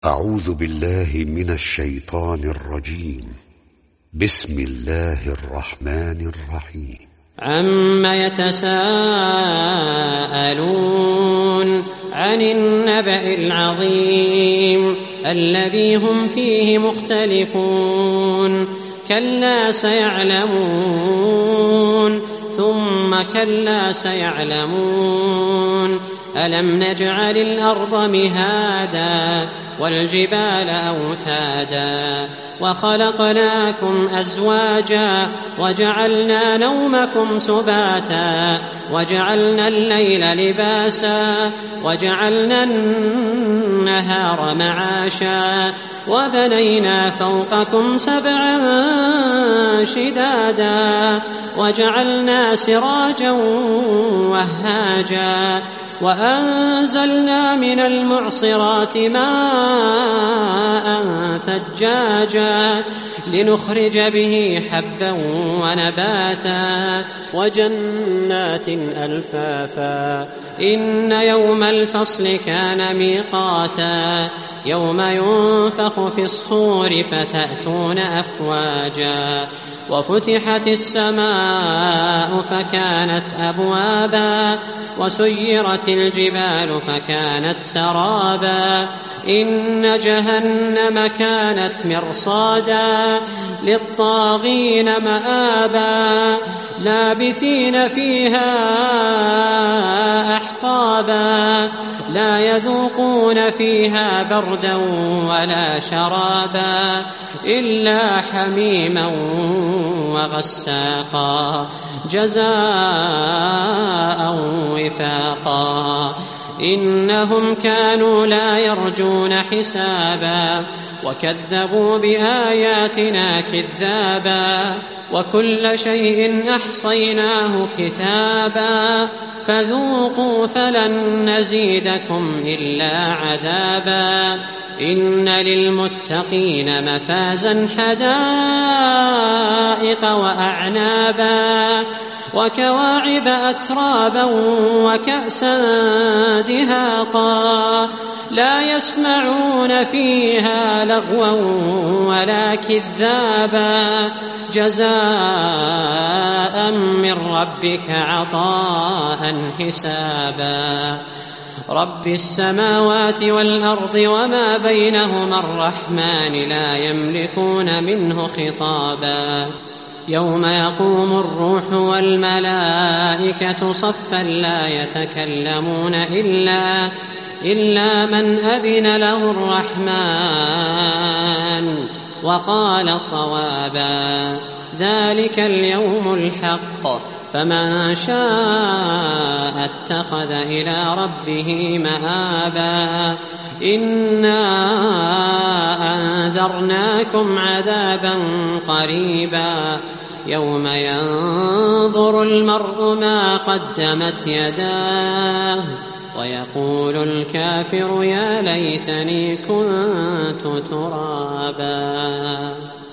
أعوذ بالله من الشيطان الرجيم. بسم الله الرحمن الرحيم. عم يتساءلون عن النبأ العظيم الذي هم فيه مختلفون كلا سيعلمون ثم كلا سيعلمون ألم نجعل الأرض مهادا والجبال أوتادا وخلقناكم أزواجا وجعلنا نومكم سباتا وجعلنا الليل لباسا وجعلنا النهار معاشا وبنينا فوقكم سبعا شدادا وجعلنا سراجا وهاجا وأنزلنا من المعصرات ماء ثجاجا لنخرج به حبا ونباتا وجنات ألفافا إن يوم الفصل كان ميقاتا يوم ينفخ في الصور فتأتون أفواجا وفتحت السماء فكانت أبوابا وسيرت الجبال فكانت سرابا إن جهنم كانت مرصادا للطاغين مآبا لابثين فيها أحقابا لا يذوقون فيها بردا ولا شرابا إلا حميما وغساقا جزاء وفاقا إنهم كانوا لا يرجون حسابا وكذبوا بآياتنا كذابا وكل شيء أحصيناه كتابا فذوقوا فلن نزيدكم إلا عذابا إن للمتقين مفازا حدائق وأعنابا وكواعب أترابا وكأسا دهاقا لا يسمعون فيها لغوا ولا كذابا جزاء من ربك عطاء حسابا رب السماوات والأرض وما بينهما الرحمن لا يملكون منه خطابا يوم يقوم الروح والملائكة صفا لا يتكلمون إلا من أذن له الرحمن وقال صوابا ذلك اليوم الحق فمن شاء اتخذ إلى ربه مآبا إنا أنذرناكم عذابا قريبا يوم ينظر المرء ما قدمت يداه ويقول الكافر يا ليتني كنت ترابا.